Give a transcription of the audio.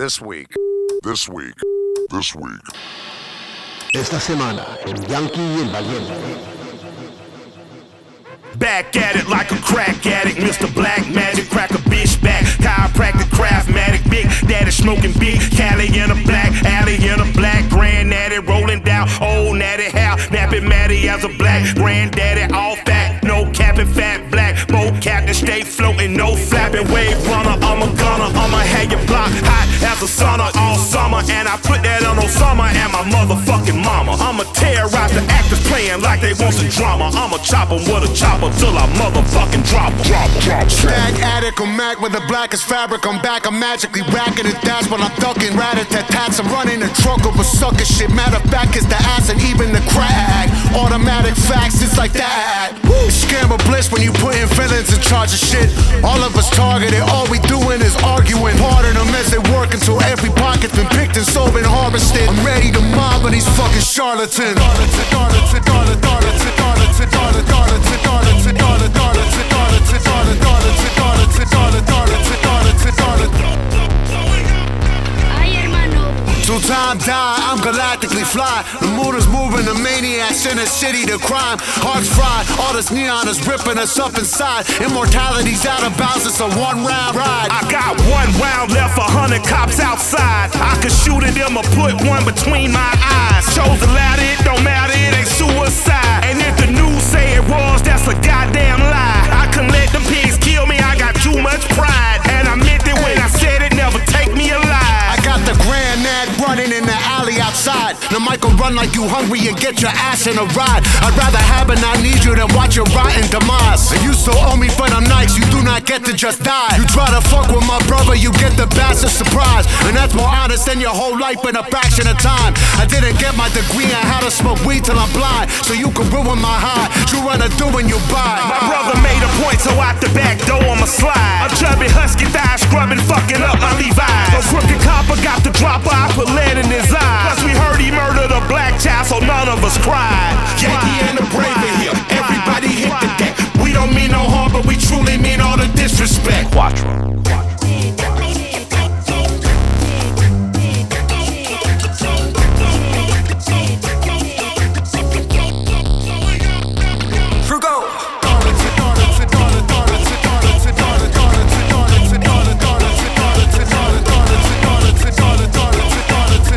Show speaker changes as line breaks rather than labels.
This week.
Esta semana en Yankee y el Valiente.
Back at it like a crack addict, Mr. Black Magic, crack a bitch back, chiropractic, craftmatic, big daddy smoking big, Cali in a black, alley in a black, granddaddy rolling down, old natty how, napping Matty as a black, granddaddy all fat, no capping fat black, boat captain stay floating, no flapping, wave runner, I'm a gunner, I'ma have your block hot as a sauna all summer, and I put that on Osama and my motherfucking mama, I'ma terrorize the actors playing like they want some drama, I'ma chop 'em with a chopper till I motherfucking drop.
Stag addict, I'm Mac with the blackest fabric. I'm back, I'm magically racking it. That's when I'm ducking rat-a-tat-tats. I'm running the trunk of a sucker shit. Matter of fact, it's the ass and even the crack. Automatic facts, it's like that. It's scam or bliss when you putting feelings in charge of shit. All of us targeted, all we doing is arguing. Pardon them as they work until every pocket's been picked and sold and harvested. I'm ready to mob on these fucking charlatans. Two-time die, I'm galactically fly. The mood is moving, the maniacs in the city to crime. Hearts fried, all this neon is ripping us up inside. Immortality's out of bounds, it's a one-round ride.
I got 1 round left, 100 cops outside. I could shoot at them or put one between my eyes. Chose to lie, it don't matter, it ain't suicide. And if the news say it was, that's a goddamn lie. I couldn't let them pigs kill me, I got too much pride. And I meant it when I said it, never take me alive.
I got the granddad running in the alley outside. The mic will run like you hungry and get your ass in a ride. I'd rather have and not need you than watch your rotten demise. And you still owe me, but I'm nice, you do not get to just die. You try to fuck with my brother, you get the bastard surprise. And that's more honest than your whole life in a fraction of time. I didn't get my degree on how to smoke weed till I'm blind. So you can ruin my high, you run a do when you buy.
My brother made a point, so out the back door I'ma slide. A chubby husky thigh scrubbing, fucking up my Levi's. A crooked copper got the dropper, I put lead in his eye. Plus we heard he murdered a black child, so none of us cried.